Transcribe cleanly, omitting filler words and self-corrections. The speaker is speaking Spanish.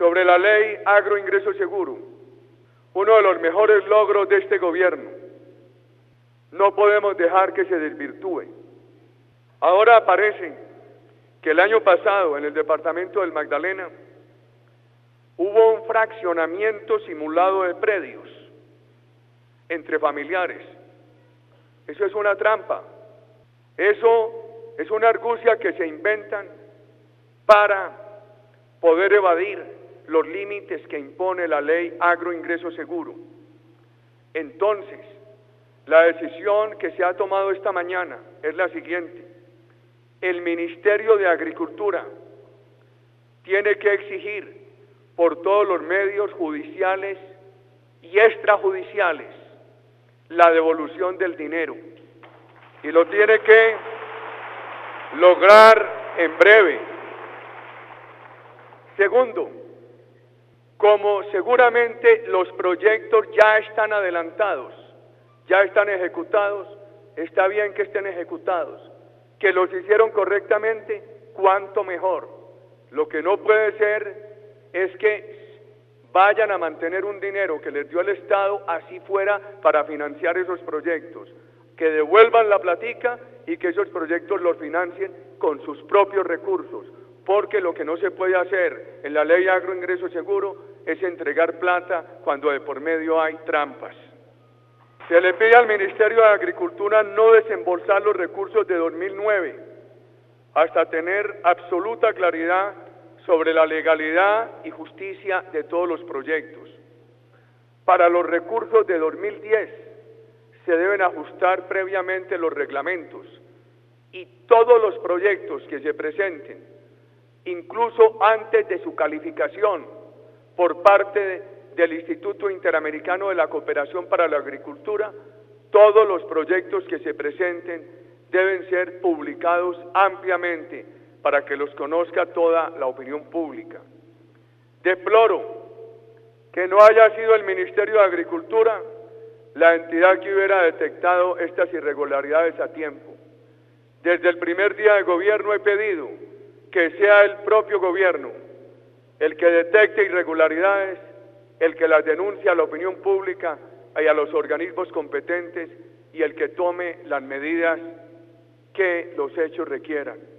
sobre la ley Agroingreso Seguro, uno de los mejores logros de este gobierno. No podemos dejar que se desvirtúe. Ahora parece que el año pasado en el departamento del Magdalena hubo un fraccionamiento simulado de predios entre familiares. Eso es una trampa. Eso es una argucia que se inventan para poder evadir los límites que impone la ley Agroingreso Seguro. Entonces, la decisión que se ha tomado esta mañana es la siguiente: el Ministerio de Agricultura tiene que exigir por todos los medios judiciales y extrajudiciales la devolución del dinero, y lo tiene que lograr en breve. Segundo, como seguramente los proyectos ya están adelantados, ya están ejecutados, está bien que estén ejecutados, que los hicieron correctamente, cuanto mejor. Lo que no puede ser es que vayan a mantener un dinero que les dio el Estado, así fuera para financiar esos proyectos, que devuelvan la platica y que esos proyectos los financien con sus propios recursos, porque lo que no se puede hacer en la ley Agroingreso Seguro es entregar plata cuando de por medio hay trampas. Se le pide al Ministerio de Agricultura no desembolsar los recursos de 2009 hasta tener absoluta claridad sobre la legalidad y justicia de todos los proyectos. Para los recursos de 2010 se deben ajustar previamente los reglamentos y todos los proyectos que se presenten, incluso antes de su calificación por parte del Instituto Interamericano de la Cooperación para la Agricultura, todos los proyectos que se presenten deben ser publicados ampliamente para que los conozca toda la opinión pública. Deploro que no haya sido el Ministerio de Agricultura la entidad que hubiera detectado estas irregularidades a tiempo. Desde el primer día de gobierno he pedido que sea el propio gobierno el que detecte irregularidades, el que las denuncie a la opinión pública y a los organismos competentes y el que tome las medidas que los hechos requieran.